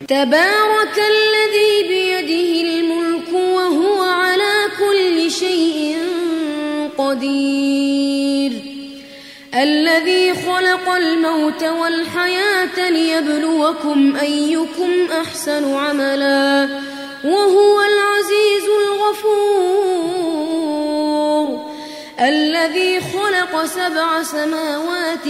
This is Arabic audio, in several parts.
تبارك الذي بيده الملك وهو على كل شيء قدير الذي خلق الموت والحياة ليبلوكم أيكم أحسن عملا وهو العزيز الغفور الذي خلق 7 سماوات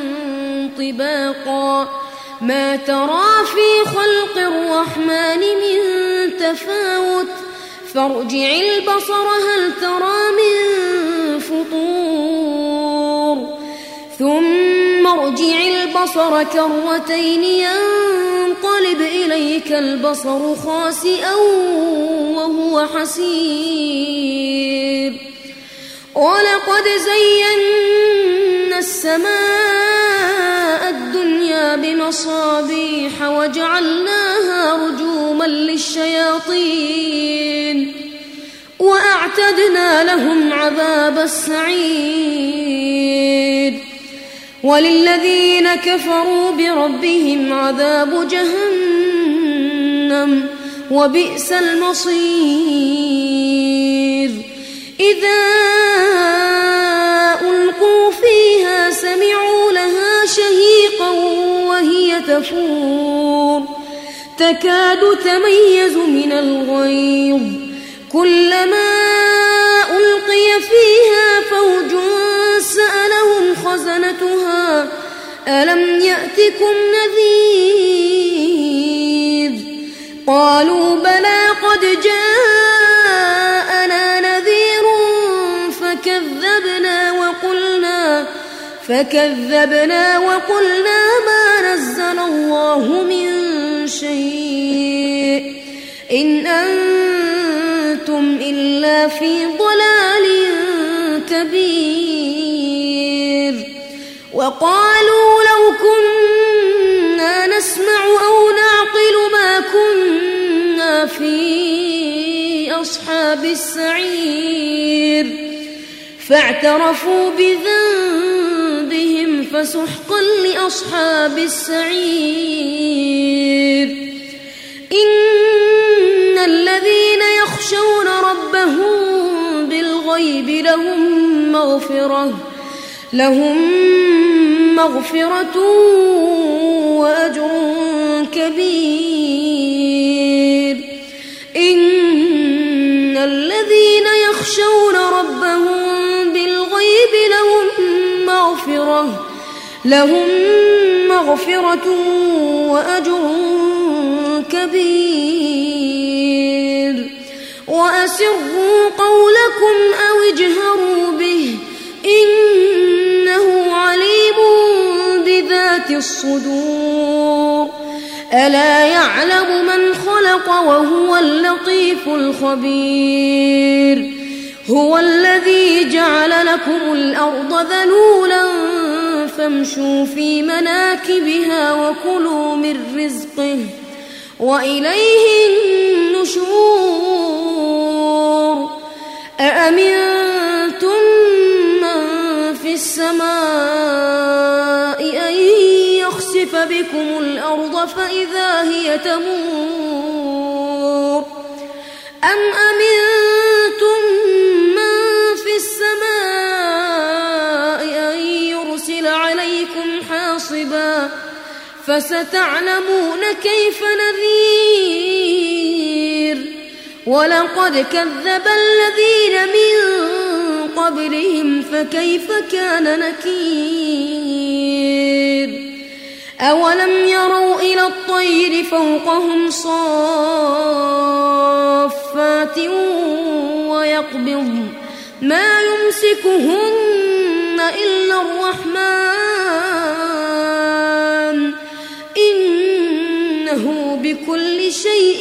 طباقا ما ترى في خلق الرحمن من تفاوت فارجع البصر هل ترى من فطور ثم ارجع البصر كرتين ينقلب إليك البصر خاسئا وهو حسير ولقد زينا السماء الدنيا بمصابيح وجعلناها رجوما للشياطين وأعتدنا لهم عذاب السعير وللذين كفروا بربهم عذاب جهنم وبئس المصير إذا ألقوا فيها سمعوا لها شهيقا وهي تفور تكاد تميز من الغيظ كلما ألقي فيها فوج سألهم خزنتها ألم يأتكم نذير قالوا بلى قد جاءنا نذير فكذبنا وقلنا ما نزل الله من شيء إن أنتم إلا في ضلال كبير وقالوا لو كنا نسمع أو نعقل ما كنا في أصحاب السعير فاعترفوا بذنبهم فسحقا لأصحاب السعير إن الذين يخشون ربهم بالغيب لهم مغفرة وأجر كبير إن الذين يخشون ربهم بالغيب لهم مغفرة وأجر كبير وأسروا قولكم أو اجهروا به إنه عليم بذات الصدور ألا يعلم من خلق وهو اللطيف الخبير هو الذي جعل لكم الأرض ذلولا فامشوا في مناكبها وكلوا من رزقه وإليه النشور أأمنتم من في السماء أن يخسف بكم الأرض فإذا هي تمور أم أمنتم من في السماء أن يرسل عليكم حاصبا فستعلمون كيف نذير ولقد كذب الذين من قبلهم فكيف كان نكير أولم يروا إلى الطير فوقهم صافات ويقبضن ما يمسكهن إلا الرحمن إنه بكل شيء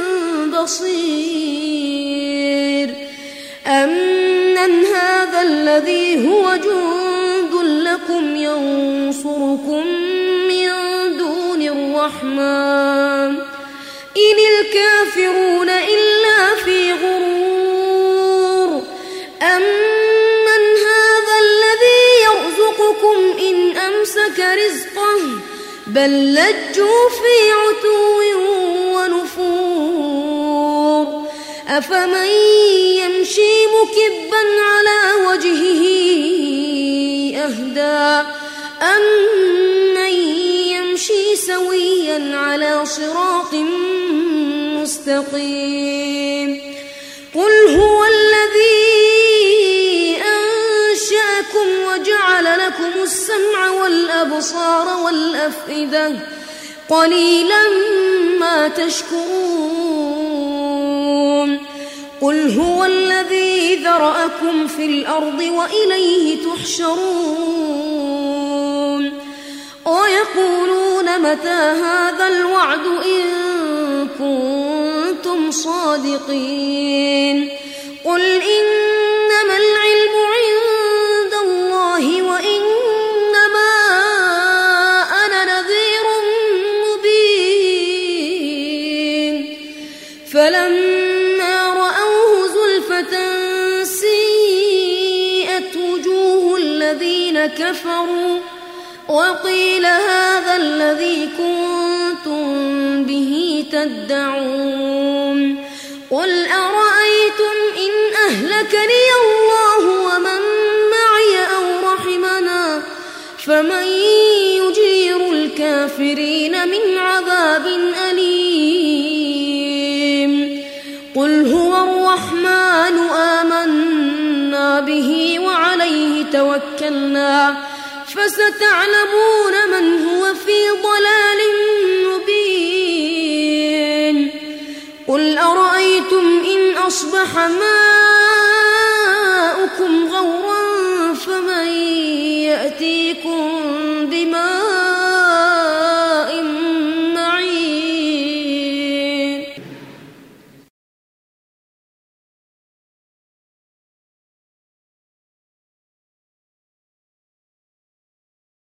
بصير أمن هذا الذي هو جند لكم ينصركم من دون الرحمن إن الكافرون إلا في غرور أمن هذا الذي يرزقكم إن أمسك رزقه بل لجوا في عتو أفمن يمشي مكبا على وجهه أهدى أمن يمشي سويا على صراط مستقيم قل هو الذي أنشأكم وجعل لكم السمع والأبصار والأفئدة قليلا ما تشكرون قل هو الذي ذرأكم في الأرض وإليه تحشرون ويقولون متى هذا الوعد إن كنتم صادقين قل إنما العلم عند الله وإنما أنا نذير مبين فلما رأوه زلفة سيئت وجوه الذين كفروا وقيل هذا الذي كنتم به تدعون قل أرأيتم إن أهلكني الله ومن معي أو رحمنا فمن يجير الكافرين من عذاب أليم قل هو الرحمن آمنا به وعليه توكلنا فستعلمون من هو في ضلال مبين قل أرأيتم إن أصبح ماؤكم غورا فمن يأتيكم بماء